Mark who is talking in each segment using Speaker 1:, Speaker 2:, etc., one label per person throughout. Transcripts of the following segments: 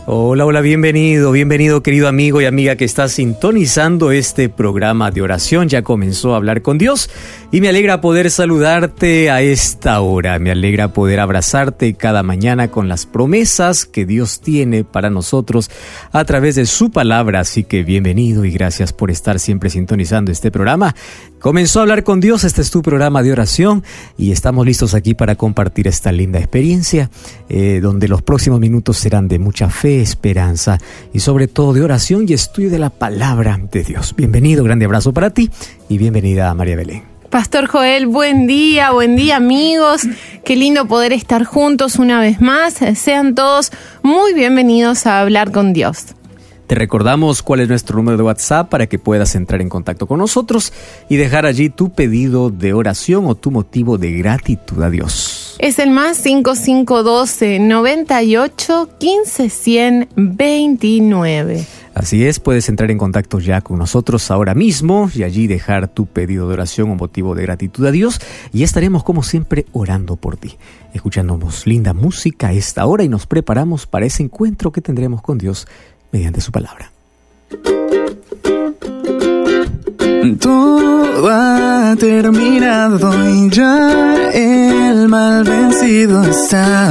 Speaker 1: Hola, hola, bienvenido querido amigo y amiga que está sintonizando este programa de oración. Ya comenzó a hablar con Dios y me alegra poder saludarte a esta hora. Me alegra poder abrazarte cada mañana con las promesas que Dios tiene para nosotros a través de su palabra. Así que bienvenido y gracias por estar siempre sintonizando este programa. Comenzó a hablar con Dios, este es tu programa de oración y estamos listos aquí para compartir esta linda experiencia donde los próximos minutos serán de mucha fe, esperanza y sobre todo de oración y estudio de la palabra de Dios. Bienvenido, grande abrazo para ti y bienvenida a María Belén.
Speaker 2: Pastor Joel, buen día amigos, qué lindo poder estar juntos una vez más. Sean todos muy bienvenidos a Hablar con Dios.
Speaker 1: Te recordamos cuál es nuestro número de WhatsApp para que puedas entrar en contacto con nosotros y dejar allí tu pedido de oración o tu motivo de gratitud a Dios.
Speaker 2: Es el más 5512 98 15 100 29.
Speaker 1: Así es, puedes entrar en contacto ya con nosotros ahora mismo y allí dejar tu pedido de oración o motivo de gratitud a Dios y estaremos como siempre orando por ti. Escuchándonos linda música a esta hora y nos preparamos para ese encuentro que tendremos con Dios mediante su palabra.
Speaker 3: Todo ha terminado y ya el mal vencido está.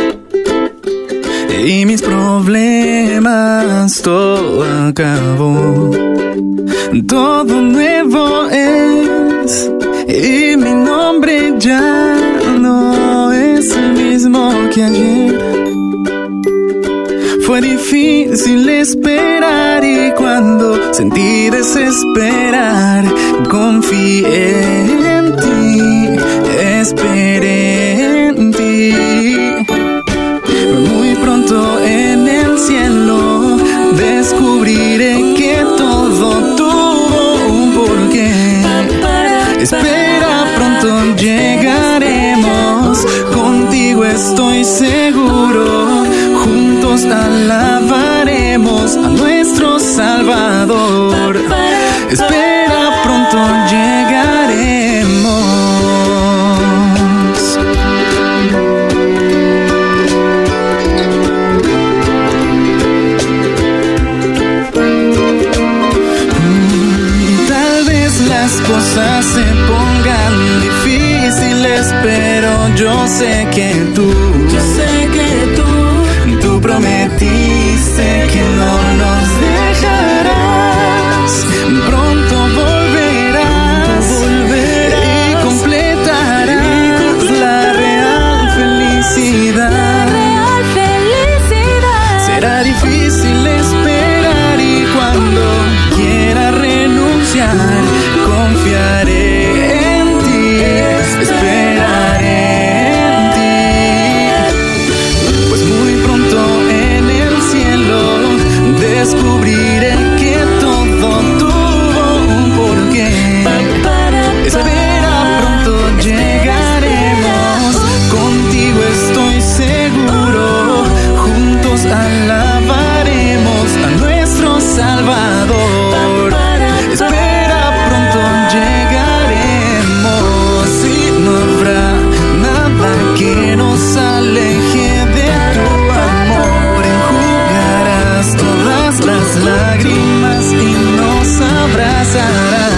Speaker 3: Y mis problemas todo acabó. Todo nuevo es y mi nombre ya no es el mismo que ayer. Fue difícil esperar y cuando sentí desesperar, confié en ti, esperé en ti. Muy pronto en el cielo descubriré que todo tuvo un porqué. Espera, pronto llegaremos, contigo estoy seguro. Juntos alabaremos a nuestro Salvador. Espera, pronto llegaremos. Tal vez las cosas se pongan difíciles, pero yo sé que tú prometiste que no nos dejarás. Pronto volverás y completarás la real felicidad. Será difícil esperar y cuando quiera renunciar, confiaré en ti, esperaré. Descubriré que todo tuvo un porqué. Espera, pronto llegaremos, contigo estoy seguro. Juntos alabaremos a nuestro Salvador. Espera, pronto llegaremos y no habrá nada que nos aleje de tu amor. Enjugarás todas las lágrimas y nos abrazarás.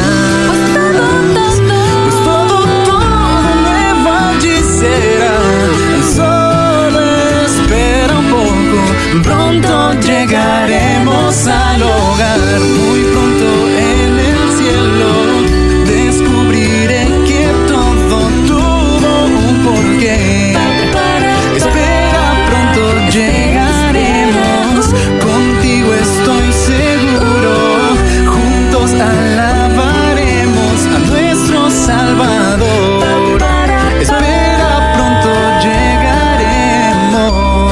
Speaker 3: Pues todo nuevo allí será. Solo espera un poco, pronto llegaremos al hogar. Muy pronto en el cielo descubriré que todo tuvo un porqué. Espera, pronto llegaremos, contigo estoy seguro. Juntos alabaremos a nuestro Salvador. Espera, pronto llegaremos.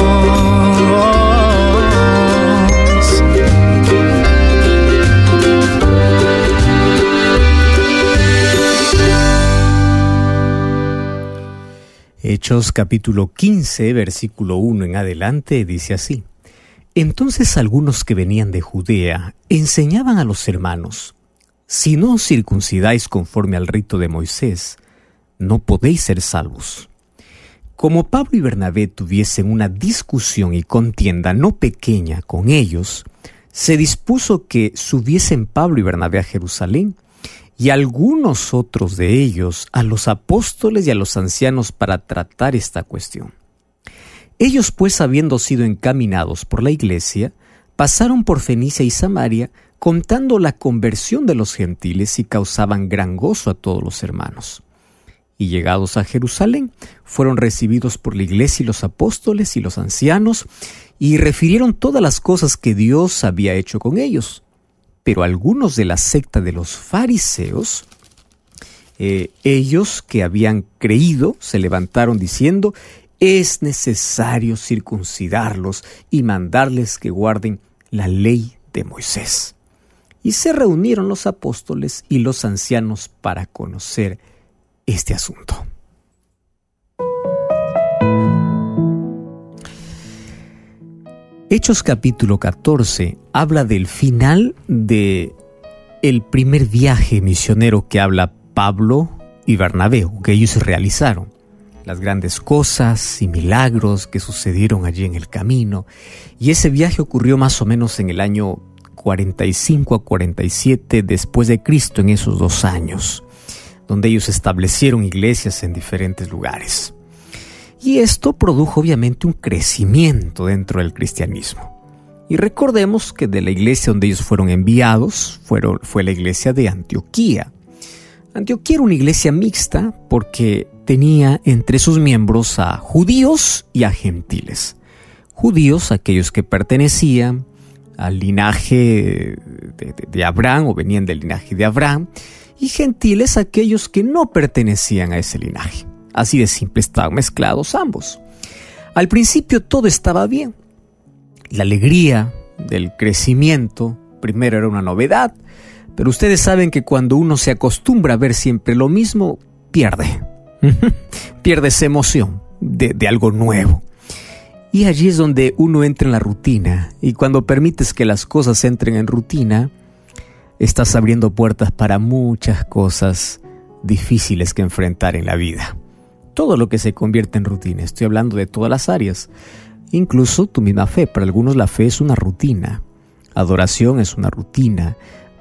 Speaker 1: Hechos capítulo 15, versículo 1 en adelante, dice así: Entonces algunos que venían de Judea enseñaban a los hermanos: si no os circuncidáis conforme al rito de Moisés, no podéis ser salvos. Como Pablo y Bernabé tuviesen una discusión y contienda no pequeña con ellos, se dispuso que subiesen Pablo y Bernabé a Jerusalén y algunos otros de ellos a los apóstoles y a los ancianos para tratar esta cuestión. Ellos, pues, habiendo sido encaminados por la iglesia, pasaron por Fenicia y Samaria, contando la conversión de los gentiles, y causaban gran gozo a todos los hermanos. Y llegados a Jerusalén, fueron recibidos por la iglesia y los apóstoles y los ancianos, y refirieron todas las cosas que Dios había hecho con ellos. Pero algunos de la secta de los fariseos, ellos que habían creído, se levantaron diciendo: es necesario circuncidarlos y mandarles que guarden la ley de Moisés. Y se reunieron los apóstoles y los ancianos para conocer este asunto. Hechos capítulo 14 habla del final de el primer viaje misionero que habla Pablo y Bernabé, que ellos realizaron. Las grandes cosas y milagros que sucedieron allí en el camino. Y ese viaje ocurrió más o menos en el año 45 a 47 después de Cristo, en esos 2 años, donde ellos establecieron iglesias en diferentes lugares. Y esto produjo obviamente un crecimiento dentro del cristianismo. Y recordemos que de la iglesia donde ellos fueron enviados fue la iglesia de Antioquía. Antioquía era una iglesia mixta porque tenía entre sus miembros a judíos y a gentiles. Judíos, aquellos que pertenecían al linaje de Abraham o venían del linaje de Abraham, y gentiles, aquellos que no pertenecían a ese linaje. Así de simple, estaban mezclados ambos. Al principio todo estaba bien. La alegría del crecimiento primero era una novedad, pero ustedes saben que cuando uno se acostumbra a ver siempre lo mismo, pierde esa emoción de algo nuevo. Y allí es donde uno entra en la rutina, y cuando permites que las cosas entren en rutina, estás abriendo puertas para muchas cosas difíciles que enfrentar en la vida. Todo lo que se convierte en rutina, estoy hablando de todas las áreas, incluso tu misma fe. Para algunos la fe es una rutina, adoración es una rutina,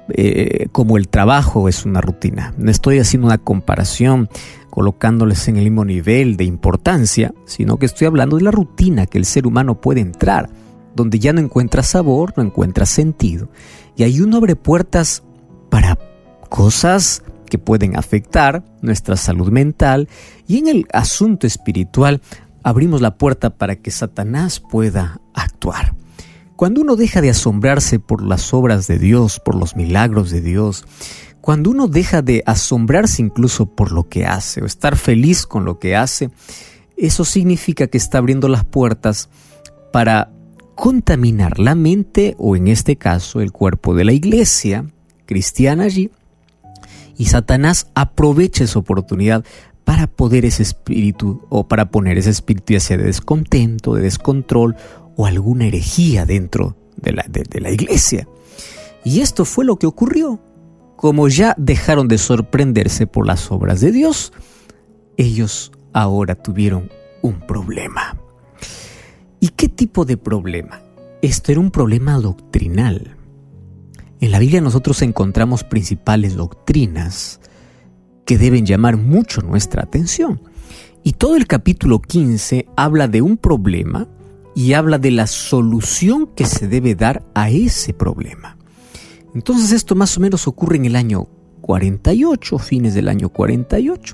Speaker 1: como el trabajo es una rutina. No estoy haciendo una comparación colocándoles en el mismo nivel de importancia, sino que estoy hablando de la rutina que el ser humano puede entrar, donde ya no encuentra sabor, no encuentra sentido. Y ahí uno abre puertas para cosas que pueden afectar nuestra salud mental, y en el asunto espiritual abrimos la puerta para que Satanás pueda actuar. Cuando uno deja de asombrarse por las obras de Dios, por los milagros de Dios, cuando uno deja de asombrarse incluso por lo que hace o estar feliz con lo que hace, eso significa que está abriendo las puertas para contaminar la mente, o en este caso el cuerpo de la iglesia cristiana allí, y Satanás aprovecha esa oportunidad para poner ese espíritu ya sea de descontento, de descontrol o alguna herejía dentro de la iglesia. Y esto fue lo que ocurrió. Como ya dejaron de sorprenderse por las obras de Dios, ellos ahora tuvieron un problema. ¿Y qué tipo de problema? Esto era un problema doctrinal. En la Biblia nosotros encontramos principales doctrinas que deben llamar mucho nuestra atención. Y todo el capítulo 15 habla de un problema y habla de la solución que se debe dar a ese problema. Entonces esto más o menos ocurre en el año 48, fines del año 48.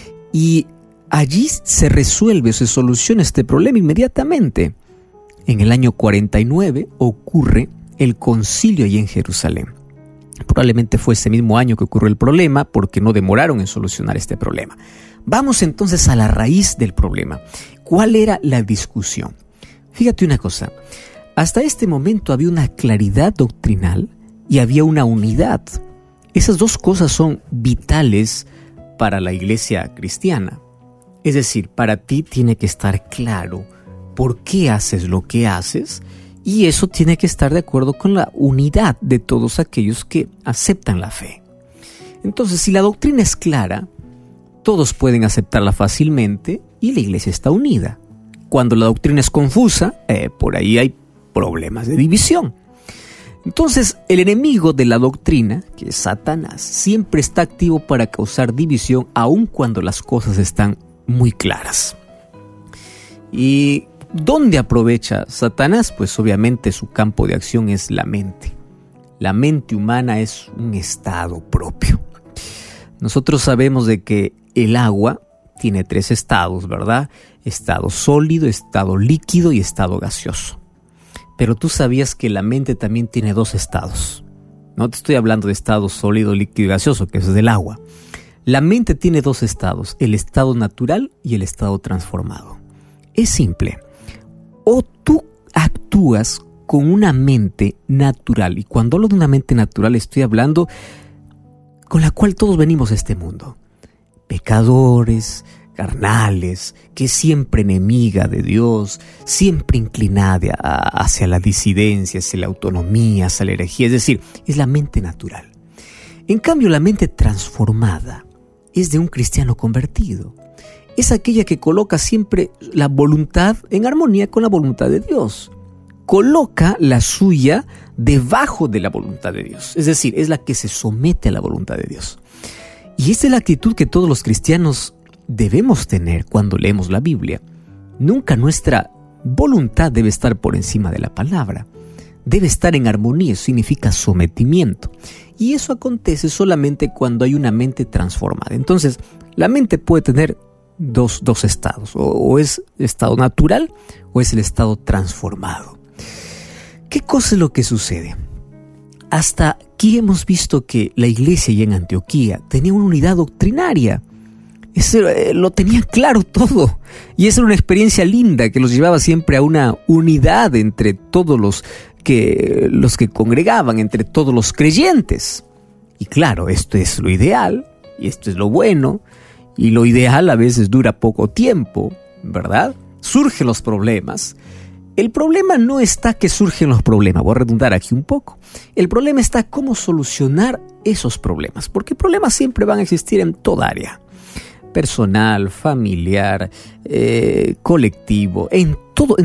Speaker 1: Y allí se resuelve o se soluciona este problema inmediatamente. En el año 49 ocurre el concilio allí en Jerusalén. Probablemente fue ese mismo año que ocurrió el problema, porque no demoraron en solucionar este problema. Vamos entonces a la raíz del problema. ¿Cuál era la discusión? Fíjate una cosa, hasta este momento había una claridad doctrinal y había una unidad. Esas dos cosas son vitales para la iglesia cristiana. Es decir, para ti tiene que estar claro por qué haces lo que haces, y eso tiene que estar de acuerdo con la unidad de todos aquellos que aceptan la fe. Entonces, si la doctrina es clara, todos pueden aceptarla fácilmente y la iglesia está unida. Cuando la doctrina es confusa, por ahí hay problemas de división. Entonces, el enemigo de la doctrina, que es Satanás, siempre está activo para causar división, aun cuando las cosas están muy claras. ¿Y dónde aprovecha Satanás? Pues obviamente su campo de acción es la mente. La mente humana es un estado propio. Nosotros sabemos de que el agua tiene 3 estados, ¿verdad? Estado sólido, estado líquido y estado gaseoso. Pero tú sabías que la mente también tiene 2 estados. No te estoy hablando de estado sólido, líquido y gaseoso, que eso es del agua. La mente tiene 2 estados, el estado natural y el estado transformado. Es simple. O tú actúas con una mente natural, y cuando hablo de una mente natural estoy hablando con la cual todos venimos a este mundo. Pecadores, carnales, que es siempre enemiga de Dios, siempre inclinada hacia la disidencia, hacia la autonomía, hacia la herejía, es decir, es la mente natural. En cambio, la mente transformada es de un cristiano convertido. Es aquella que coloca siempre la voluntad en armonía con la voluntad de Dios. Coloca la suya debajo de la voluntad de Dios, es decir, es la que se somete a la voluntad de Dios. Y esta es la actitud que todos los cristianos debemos tener cuando leemos la Biblia. Nunca nuestra voluntad debe estar por encima de la palabra. Debe estar en armonía, eso significa sometimiento. Y eso acontece solamente cuando hay una mente transformada. Entonces, la mente puede tener dos estados. O es estado natural o es el estado transformado. ¿Qué cosa es lo que sucede? Hasta aquí hemos visto que la iglesia ya en Antioquía tenía una unidad doctrinaria. Eso, lo tenía claro todo. Y esa era una experiencia linda que los llevaba siempre a una unidad entre todos los que congregaban, entre todos los creyentes. Y claro, esto es lo ideal y esto es lo bueno. Y lo ideal a veces dura poco tiempo, ¿verdad? Surgen los problemas. El problema no está que surgen los problemas, voy a redundar aquí un poco. El problema está cómo solucionar esos problemas, porque problemas siempre van a existir en toda área. Personal, familiar, colectivo, en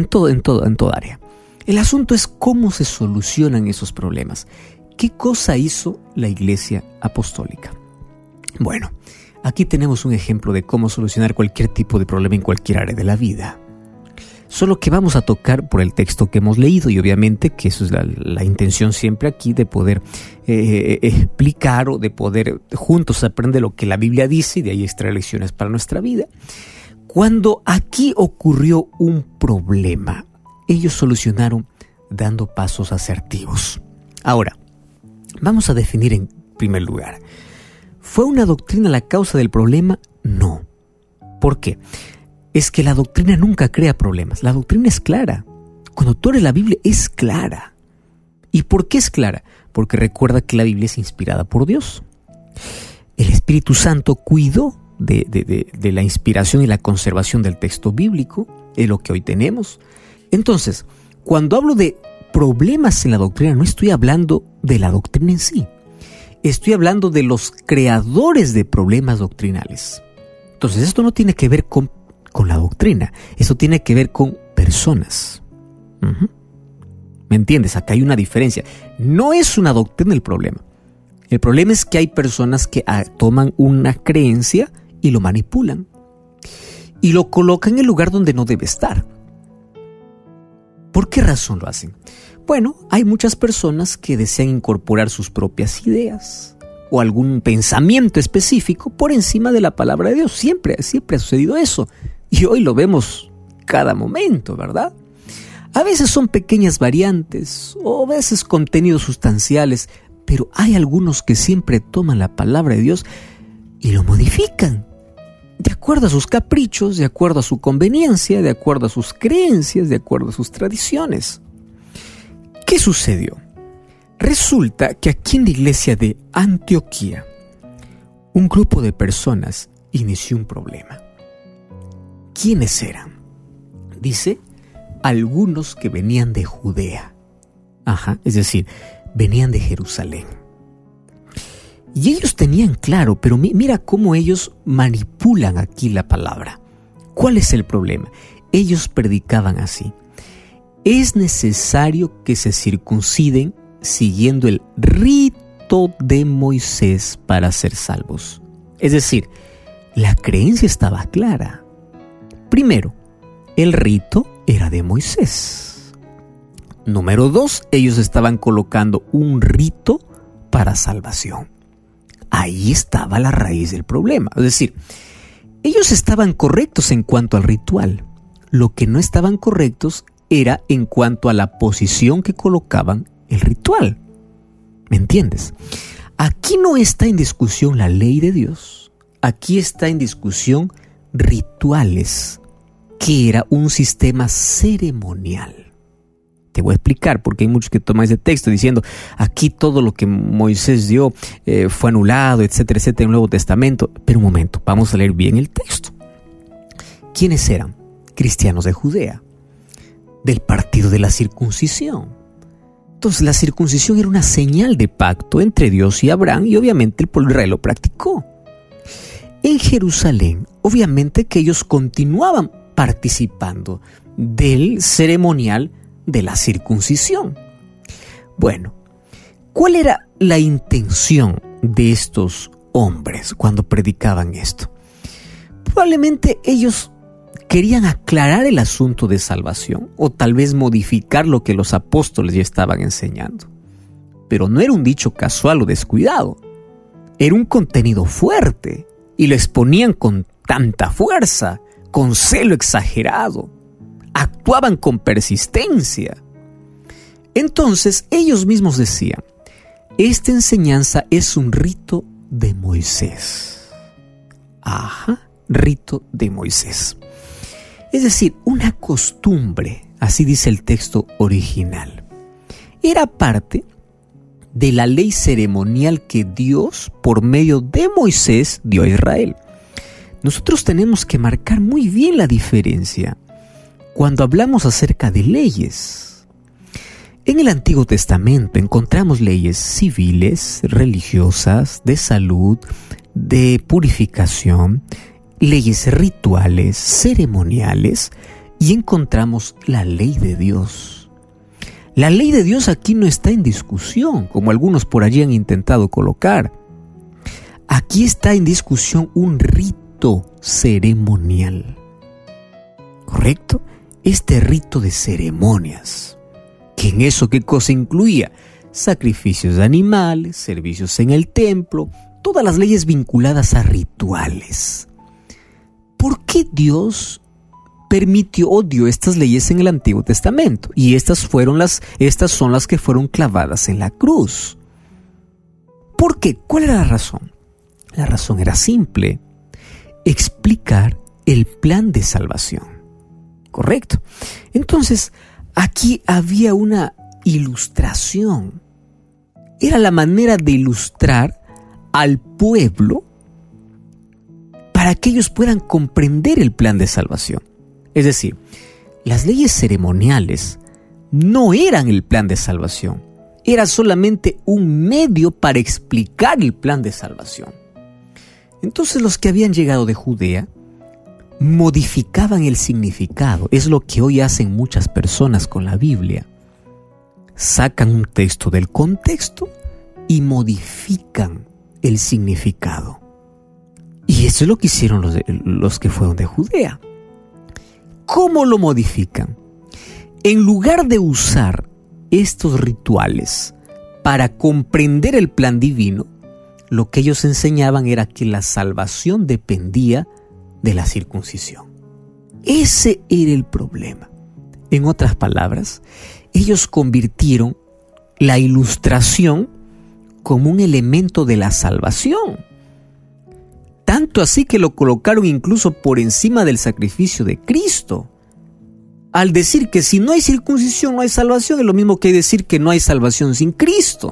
Speaker 1: toda área. El asunto es cómo se solucionan esos problemas. ¿Qué cosa hizo la Iglesia Apostólica? Bueno, aquí tenemos un ejemplo de cómo solucionar cualquier tipo de problema en cualquier área de la vida. Solo que vamos a tocar por el texto que hemos leído y obviamente que eso es la intención siempre aquí de poder explicar o de poder juntos aprender lo que la Biblia dice y de ahí extraer lecciones para nuestra vida. Cuando aquí ocurrió un problema, ellos solucionaron dando pasos asertivos. Ahora, vamos a definir en primer lugar. ¿Fue una doctrina la causa del problema? No. ¿Por qué? Es que la doctrina nunca crea problemas. La doctrina es clara. Cuando tú lees la Biblia es clara. ¿Y por qué es clara? Porque recuerda que la Biblia es inspirada por Dios. El Espíritu Santo cuidó de la inspiración y la conservación del texto bíblico. Es lo que hoy tenemos. Entonces, cuando hablo de problemas en la doctrina, no estoy hablando de la doctrina en sí. Estoy hablando de los creadores de problemas doctrinales. Entonces, esto no tiene que ver con la doctrina. Eso tiene que ver con personas. ¿Me entiendes? Acá hay una diferencia. No es una doctrina el problema. El problema es que hay personas que toman una creencia y lo manipulan. Y lo colocan en el lugar donde no debe estar. ¿Por qué razón lo hacen? Bueno, hay muchas personas que desean incorporar sus propias ideas o algún pensamiento específico por encima de la palabra de Dios. Siempre ha sucedido eso. Y hoy lo vemos cada momento, ¿verdad? A veces son pequeñas variantes o a veces contenidos sustanciales, pero hay algunos que siempre toman la palabra de Dios y lo modifican. De acuerdo a sus caprichos, de acuerdo a su conveniencia, de acuerdo a sus creencias, de acuerdo a sus tradiciones. ¿Qué sucedió? Resulta que aquí en la iglesia de Antioquía, un grupo de personas inició un problema. ¿Quiénes eran? Dice, algunos que venían de Judea. Es decir, venían de Jerusalén. Y ellos tenían claro, pero mira cómo ellos manipulan aquí la palabra. ¿Cuál es el problema? Ellos predicaban así: es necesario que se circunciden siguiendo el rito de Moisés para ser salvos. Es decir, la creencia estaba clara. Primero, el rito era de Moisés. Número 2, ellos estaban colocando un rito para salvación. Ahí estaba la raíz del problema. Es decir, ellos estaban correctos en cuanto al ritual. Lo que no estaban correctos era en cuanto a la posición que colocaban el ritual. ¿Me entiendes? Aquí no está en discusión la ley de Dios. Aquí está en discusión rituales, que era un sistema ceremonial. Te voy a explicar, porque hay muchos que toman ese texto diciendo aquí todo lo que Moisés dio fue anulado, etcétera, etcétera, en el Nuevo Testamento. Pero un momento, vamos a leer bien el texto. ¿Quiénes eran? Cristianos de Judea, del partido de la circuncisión. Entonces la circuncisión era una señal de pacto entre Dios y Abraham, y obviamente el pueblo de Israel lo practicó. En Jerusalén, obviamente que ellos continuaban participando del ceremonial de la circuncisión. Bueno, ¿cuál era la intención de estos hombres cuando predicaban esto? Probablemente ellos querían aclarar el asunto de salvación, o tal vez modificar lo que los apóstoles ya estaban enseñando. Pero no era un dicho casual o descuidado. Era un contenido fuerte, y lo exponían con tanta fuerza, con celo exagerado. Actuaban con persistencia. Entonces ellos mismos decían: esta enseñanza es un rito de Moisés. Ajá, rito de Moisés. Es decir, una costumbre, así dice el texto original. Era parte de la ley ceremonial que Dios, por medio de Moisés, dio a Israel. Nosotros tenemos que marcar muy bien la diferencia cuando hablamos acerca de leyes. En el Antiguo Testamento encontramos leyes civiles, religiosas, de salud, de purificación, leyes rituales, ceremoniales, y encontramos la ley de Dios. La ley de Dios aquí no está en discusión, como algunos por allí han intentado colocar. Aquí está en discusión un rito ceremonial. ¿Correcto? Este rito de ceremonias, que en eso ¿qué cosa incluía? Sacrificios de animales, servicios en el templo, todas las leyes vinculadas a rituales. ¿Por qué Dios permitió o dio estas leyes en el Antiguo Testamento? Y estas son las que fueron clavadas en la cruz. ¿Por qué? ¿Cuál era la razón? La razón era simple: explicar el plan de salvación. ¿Correcto? Entonces, aquí había una ilustración. Era la manera de ilustrar al pueblo para que ellos puedan comprender el plan de salvación. Es decir, las leyes ceremoniales no eran el plan de salvación. Era solamente un medio para explicar el plan de salvación. Entonces los que habían llegado de Judea modificaban el significado. Es lo que hoy hacen muchas personas con la Biblia. Sacan un texto del contexto y modifican el significado. Y eso es lo que hicieron los que fueron de Judea. ¿Cómo lo modifican? En lugar de usar estos rituales para comprender el plan divino, lo que ellos enseñaban era que la salvación dependía de la circuncisión. Ese era el problema. En otras palabras, ellos convirtieron la ilustración como un elemento de la salvación. Tanto así que lo colocaron incluso por encima del sacrificio de Cristo. Al decir que si no hay circuncisión no hay salvación, es lo mismo que decir que no hay salvación sin Cristo.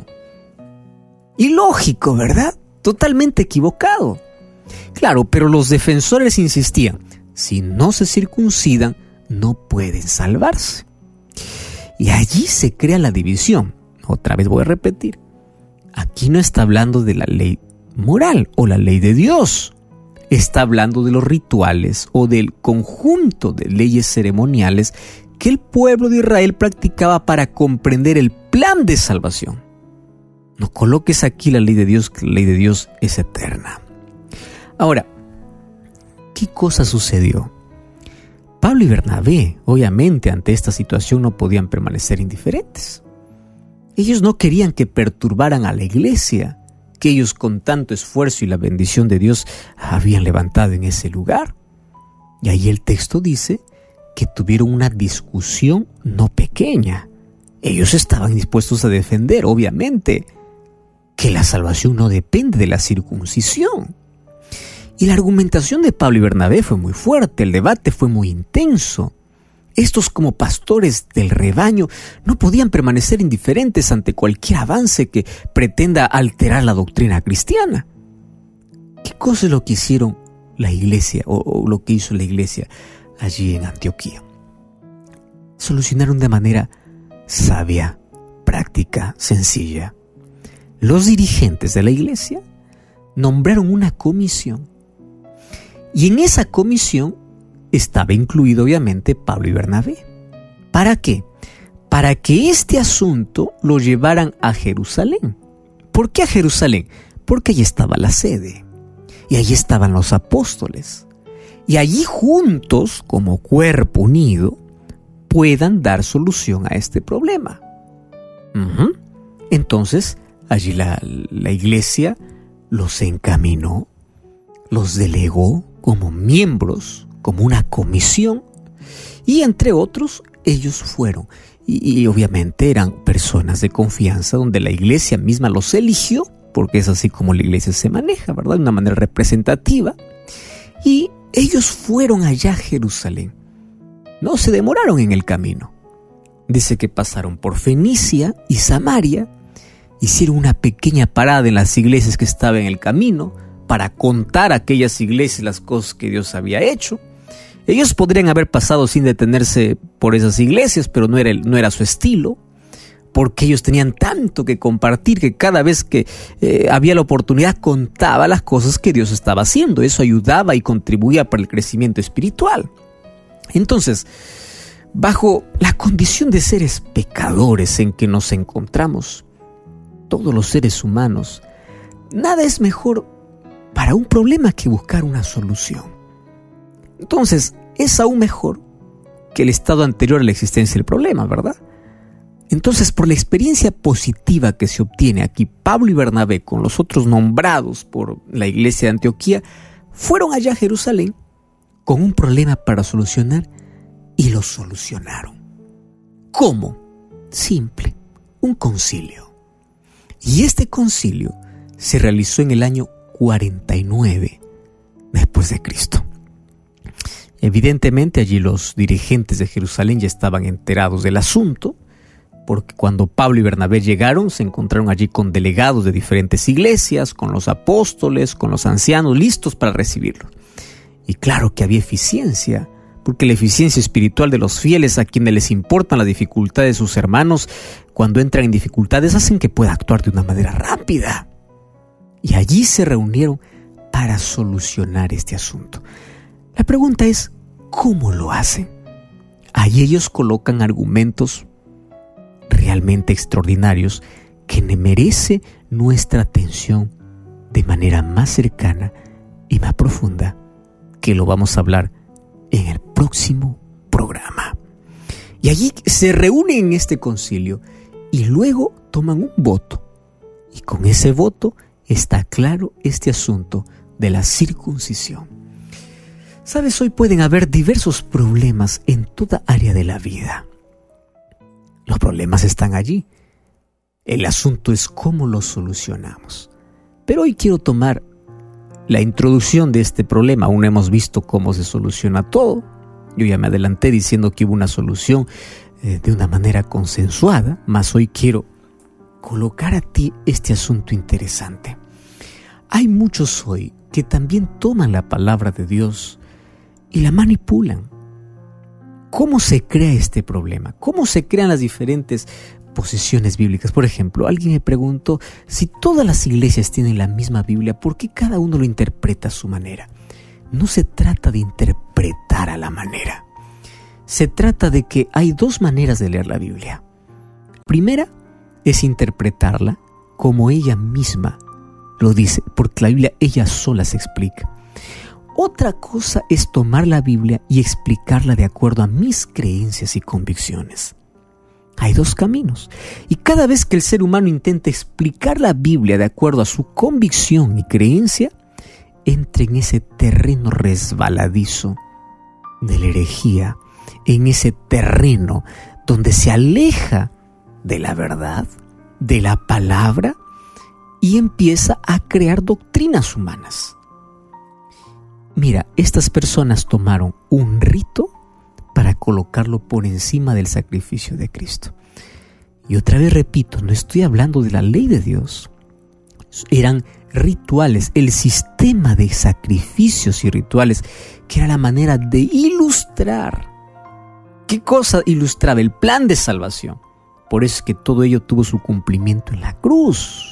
Speaker 1: Ilógico, ¿verdad? Totalmente equivocado. Claro, pero los defensores insistían: si no se circuncidan, no pueden salvarse. Y allí se crea la división. Otra vez voy a repetir. Aquí no está hablando de la ley moral o la ley de Dios. Está hablando de los rituales o del conjunto de leyes ceremoniales que el pueblo de Israel practicaba para comprender el plan de salvación. No coloques aquí la ley de Dios, que la ley de Dios es eterna. Ahora, ¿qué cosa sucedió? Pablo y Bernabé, obviamente, ante esta situación no podían permanecer indiferentes. Ellos no querían que perturbaran a la iglesia, que ellos con tanto esfuerzo y la bendición de Dios habían levantado en ese lugar. Y ahí el texto dice que tuvieron una discusión no pequeña. Ellos estaban dispuestos a defender, obviamente, que la salvación no depende de la circuncisión. Y la argumentación de Pablo y Bernabé fue muy fuerte, el debate fue muy intenso. Estos, como pastores del rebaño, no podían permanecer indiferentes ante cualquier avance que pretenda alterar la doctrina cristiana. ¿Qué cosa es lo que hicieron la iglesia o lo que hizo la iglesia allí en Antioquía? Solucionaron de manera sabia, práctica, sencilla. Los dirigentes de la iglesia nombraron una comisión. Y en esa comisión estaba incluido obviamente Pablo y Bernabé. ¿Para qué? Para que este asunto lo llevaran a Jerusalén. ¿Por qué a Jerusalén? Porque allí estaba la sede. Y allí estaban los apóstoles. Y allí juntos, como cuerpo unido, puedan dar solución a este problema. Entonces, allí la iglesia los encaminó, los delegó como miembros, como una comisión, y entre otros ellos fueron. Y obviamente eran personas de confianza donde la iglesia misma los eligió, porque es así como la iglesia se maneja, ¿verdad? De una manera representativa. Y ellos fueron allá a Jerusalén. No se demoraron en el camino. Dice que pasaron por Fenicia y Samaria, hicieron una pequeña parada en las iglesias que estaban en el camino para contar a aquellas iglesias las cosas que Dios había hecho. Ellos podrían haber pasado sin detenerse por esas iglesias, pero no era su estilo, porque ellos tenían tanto que compartir que cada vez que había la oportunidad contaba las cosas que Dios estaba haciendo. Eso ayudaba y contribuía para el crecimiento espiritual. Entonces, bajo la condición de seres pecadores en que nos encontramos, todos los seres humanos, nada es mejor para un problema que buscar una solución. Entonces, es aún mejor que el estado anterior a la existencia del problema, ¿verdad? Entonces, por la experiencia positiva que se obtiene aquí, Pablo y Bernabé, con los otros nombrados por la iglesia de Antioquía, fueron allá a Jerusalén con un problema para solucionar y lo solucionaron. ¿Cómo? Simple, un concilio. Y este concilio se realizó en el año 49 después de Cristo. Evidentemente allí los dirigentes de Jerusalén ya estaban enterados del asunto, porque cuando Pablo y Bernabé llegaron se encontraron allí con delegados de diferentes iglesias, con los apóstoles, con los ancianos listos para recibirlos. Y claro que había eficiencia, porque la eficiencia espiritual de los fieles, a quienes les importan las dificultades de sus hermanos, cuando entran en dificultades hacen que pueda actuar de una manera rápida. Y allí se reunieron para solucionar este asunto. La pregunta es, ¿cómo lo hacen? Allí ellos colocan argumentos realmente extraordinarios que merece nuestra atención de manera más cercana y más profunda, que lo vamos a hablar en el próximo programa. Y allí se reúnen en este concilio y luego toman un voto. Y con ese voto está claro este asunto de la circuncisión. Sabes, hoy pueden haber diversos problemas en toda área de la vida. Los problemas están allí. El asunto es cómo los solucionamos. Pero hoy quiero tomar la introducción de este problema. Aún no hemos visto cómo se soluciona todo. Yo ya me adelanté diciendo que hubo una solución de una manera consensuada, mas hoy quiero colocar a ti este asunto interesante. Hay muchos hoy que también toman la palabra de Dios y la manipulan. ¿Cómo se crea este problema? ¿Cómo se crean las diferentes suposiciones bíblicas. Por ejemplo, alguien me preguntó, si todas las iglesias tienen la misma Biblia, ¿por qué cada uno lo interpreta a su manera? No se trata de interpretar a la manera. Se trata de que hay dos maneras de leer la Biblia. Primera es interpretarla como ella misma lo dice, porque la Biblia ella sola se explica. Otra cosa es tomar la Biblia y explicarla de acuerdo a mis creencias y convicciones. Hay dos caminos, y cada vez que el ser humano intenta explicar la Biblia de acuerdo a su convicción y creencia, entra en ese terreno resbaladizo de la herejía, en ese terreno donde se aleja de la verdad, de la palabra, y empieza a crear doctrinas humanas. Mira, estas personas tomaron un rito para colocarlo por encima del sacrificio de Cristo. Y otra vez repito, no estoy hablando de la ley de Dios. Eran rituales, el sistema de sacrificios y rituales, que era la manera de ilustrar. ¿Qué cosa ilustraba? El plan de salvación. Por eso es que todo ello tuvo su cumplimiento en la cruz.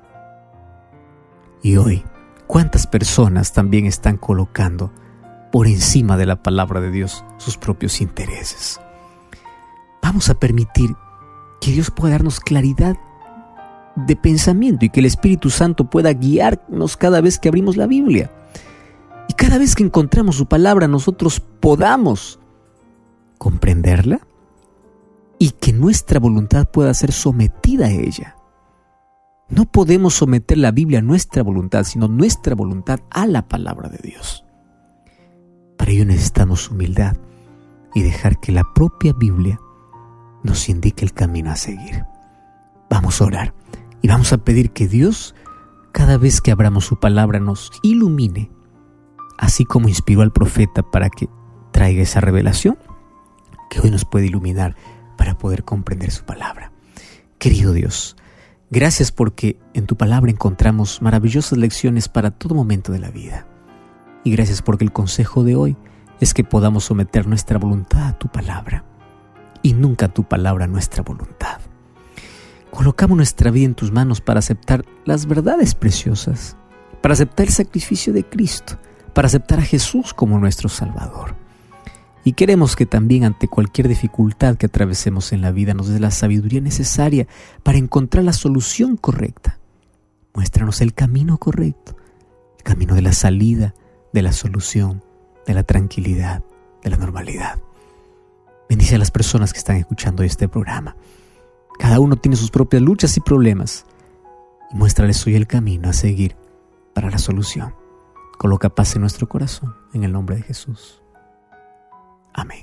Speaker 1: Y hoy, ¿cuántas personas también están colocando por encima de la palabra de Dios sus propios intereses? Vamos a permitir que Dios pueda darnos claridad de pensamiento y que el Espíritu Santo pueda guiarnos cada vez que abrimos la Biblia. Y cada vez que encontramos su palabra, nosotros podamos comprenderla y que nuestra voluntad pueda ser sometida a ella. No podemos someter la Biblia a nuestra voluntad, sino nuestra voluntad a la palabra de Dios. Para ello necesitamos humildad y dejar que la propia Biblia nos indique el camino a seguir. Vamos a orar y vamos a pedir que Dios, cada vez que abramos su palabra, nos ilumine, así como inspiró al profeta para que traiga esa revelación, que hoy nos puede iluminar para poder comprender su palabra. Querido Dios, gracias porque en tu palabra encontramos maravillosas lecciones para todo momento de la vida. Y gracias porque el consejo de hoy es que podamos someter nuestra voluntad a tu palabra y nunca tu palabra a nuestra voluntad. Colocamos nuestra vida en tus manos para aceptar las verdades preciosas, para aceptar el sacrificio de Cristo, para aceptar a Jesús como nuestro Salvador. Y queremos que también ante cualquier dificultad que atravesemos en la vida nos dé la sabiduría necesaria para encontrar la solución correcta. Muéstranos el camino correcto, el camino de la salida, de la solución, de la tranquilidad, de la normalidad. Bendice a las personas que están escuchando este programa. Cada uno tiene sus propias luchas y problemas. Y muéstrales hoy el camino a seguir para la solución. Coloca paz en nuestro corazón, en el nombre de Jesús. Amén.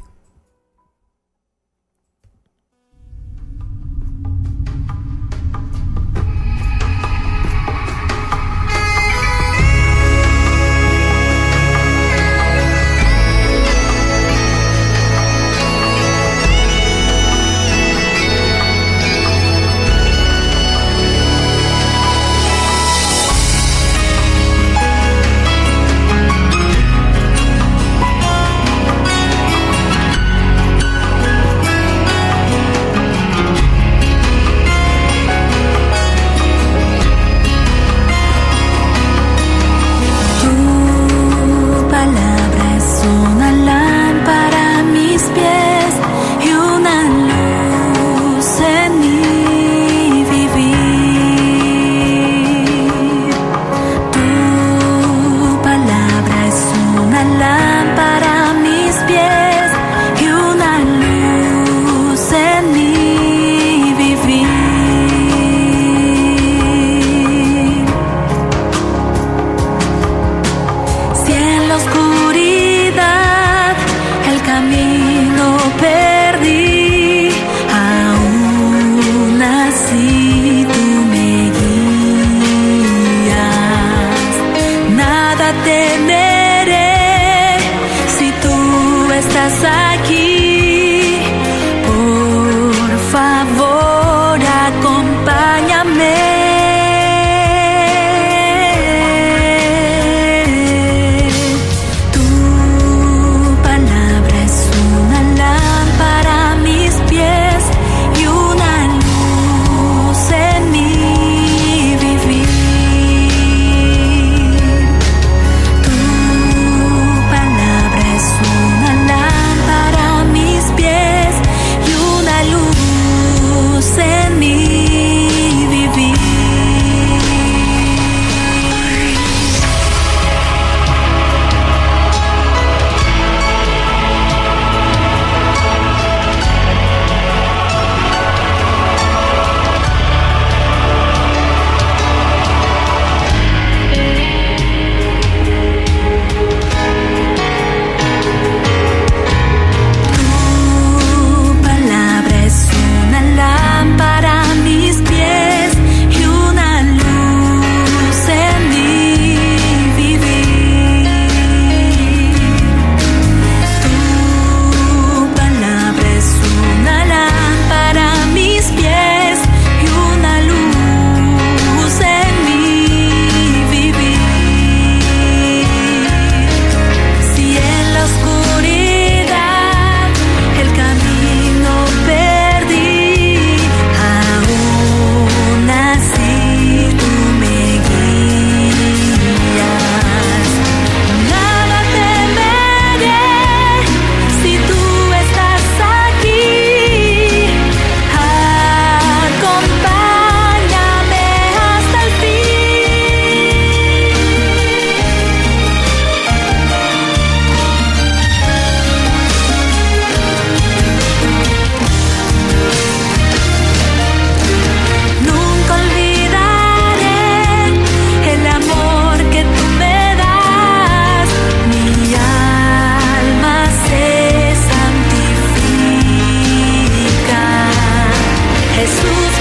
Speaker 4: Jesús.